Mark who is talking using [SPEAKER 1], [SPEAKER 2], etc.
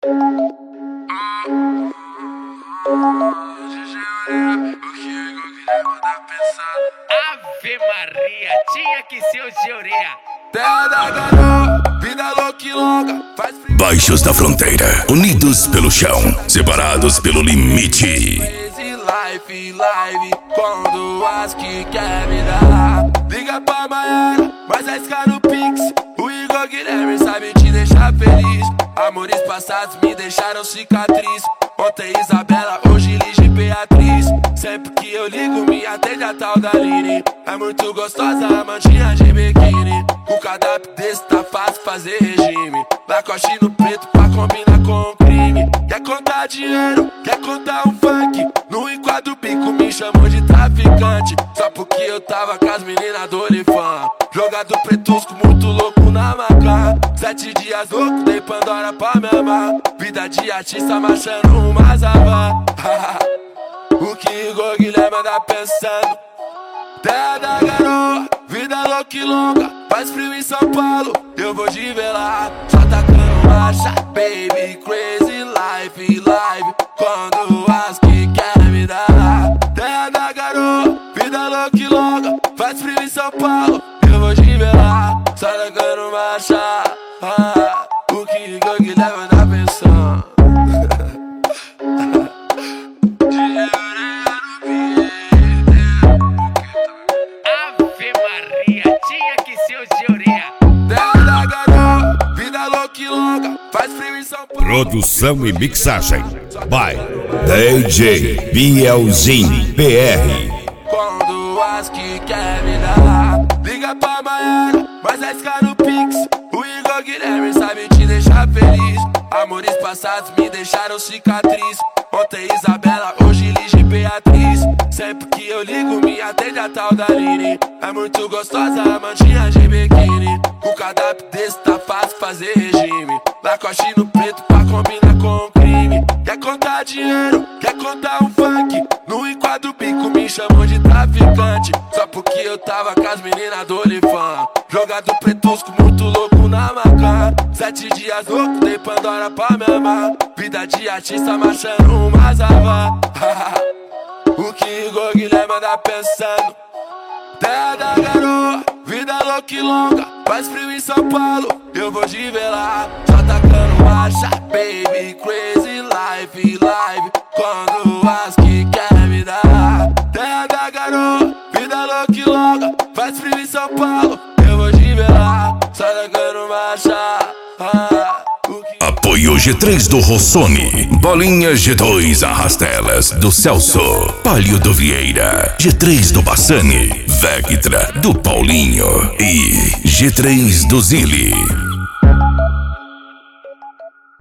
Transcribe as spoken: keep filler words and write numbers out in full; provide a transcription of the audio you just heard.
[SPEAKER 1] Ave Maria, tinha que ser o de orelha.
[SPEAKER 2] Terra da garoa, vida louca e longa. Faz frio.
[SPEAKER 3] Baixos da fronteira, unidos pelo chão, separados pelo limite.
[SPEAKER 2] Life, live, quando as que quer me dar. Liga pra Maiara, mas arrisca no Pix. O Igor Guilherme sabe te deixar feliz. Amores passados me deixaram cicatriz. Ontem Isabela, hoje Lige Beatriz. Sempre que eu ligo me atende a tal da Aline. É muito gostosa a mantinha de biquíni. Com cardápio desse tá fácil fazer regime. Lacoste no preto pra combinar com o crime. Quer contar dinheiro, quer contar um funk. No enquadro bico me chamou de traficante. Só porque eu tava com as meninas do Olifan. Jogador pretusco muito louco na maca. Sete dias louco, dei Pandora pra me amar. Vida de artista marchando uma zava. O que Igor Guilherme anda pensando? Terra da garoa, vida louca e longa. Faz frio em São Paulo, eu vou de velar. Só tacando marcha, baby, crazy life, live. Quando as que quer me dar. Terra da garoa, vida louca e longa. Faz frio em São Paulo, eu vou de velar. Só tacando marcha, ah, o que Igor Guilherme anda pensando?
[SPEAKER 1] Ave Maria, tinha que ser o de orelha.
[SPEAKER 2] Terra da garoa, vida louca e longa. Faz frio em São Paulo.
[SPEAKER 3] Produção e mixagem by D J Bielzinho P R.
[SPEAKER 2] Quando as que quer me dar. Liga pra Maiara, mas arrisca no Pix. O Igor Guilherme sabe te deixar feliz. Amores passados me deixaram cicatriz. Ontem Isabela, hoje Lige Beatriz. Sempre que eu ligo me atende a tal da Aline. É muito gostosa a mantinha de biquíni. Com cardápio desse tá fácil fazer regime. Lacoste no preto pra combinar com o crime. Quer contar dinheiro, quer contar um funk. No enquadro bico me chamou de traficante. Só porque eu tava com as meninas do Olifan. Jogador pretusco muito louco na maca. Sete dias louco, dei Pandora pra me amar. Vida de artista marchando uma zava. O que Igor Guilherme anda pensando? Terra da garoa, vida louca e longa. Faz frio em São Paulo, eu vou de velar. Só tacando marcha, baby, crazy life, live. Quando as que quer me dar. Terra da garoa, vida louca e longa. Faz frio em São Paulo, eu vou de velar. Só tacando marcha, ah, o que...
[SPEAKER 3] Apoio G três do Rossoni, Bolinha G dois Arrastelas do Celso, Palio do Vieira, G três do Bassani, Vectra do Paulinho e G três do Zili.